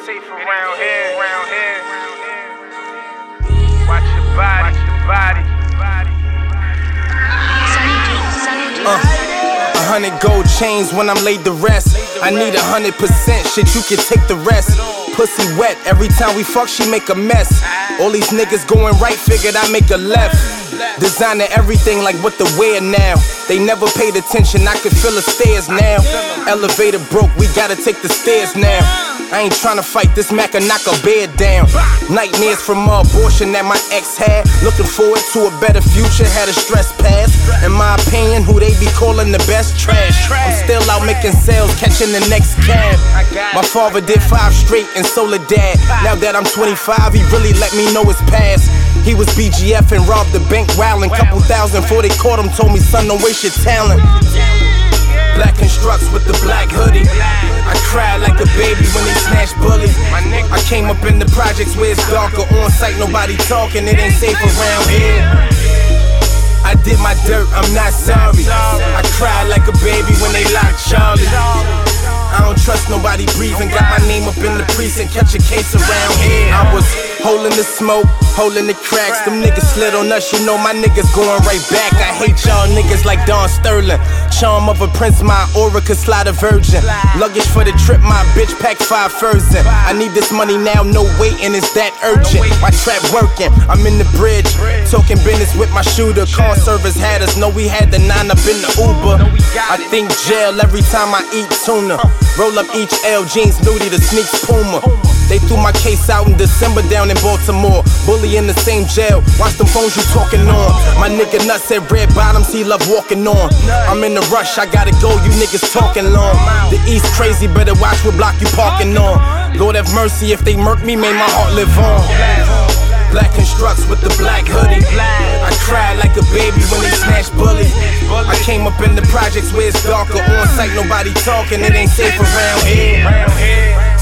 safe around here. Watch your body. 100 gold chains when I'm laid to rest. I need 100%, shit, you can take the rest. Pussy wet, every time we fuck, she make a mess. All these niggas going right, figured I make a left. Designer everything like what the wear now. They never paid attention, I can feel the stairs now. Elevator broke, we gotta take the stairs now. I ain't tryna fight, this Mac knock a bed down. Nightmares from my abortion that my ex had. Looking forward to a better future, had a stress pass. In my opinion, who they be calling the best trash. I'm still out making sales, catching the next cab. My father did 5 straight and Soledad. Now that I'm 25, he really let me know his past. He was BGF and robbed the bank wildin'. Couple thousand before they caught him, told me, son, don't waste your talent. Black constructs with the black hoodie. I cried like a baby when they snatched bullies. I came up in the projects where it's darker. On site, nobody talking, it ain't safe around here. I did my dirt, I'm not sorry. I cried like a baby when they locked Charlie. I don't trust nobody breathing. Got my name up in the precinct, catch a case around here. I was holding the smoke, holding the cracks. Them niggas slid on us, you know my niggas going right back. I hate y'all niggas like Don Sterling. Charm of a prince, my aura could slide a virgin. Luggage for the trip, my bitch packed 5 furs in. I need this money now, no waiting, it's that urgent. My trap working, I'm in the bridge, talking business with my shooter. Car service had us, know we had the 9 up in the Uber. I think jail every time I eat tuna. Roll up each L jeans, nudie, the sneaks Puma. They threw my case out in December down in Baltimore. Bully in the same jail, watch them phones you talking on. My nigga nuts said red bottoms, he love walking on. I'm in the rush, I gotta go, you niggas talking long. The East crazy, better watch what block you parking on. Lord have mercy, if they murk me, may my heart live on. Black constructs with the black hoodie. I cried like a baby when they snatched bullies. I came up in the projects where it's darker. On site, nobody talking, it ain't safe around here.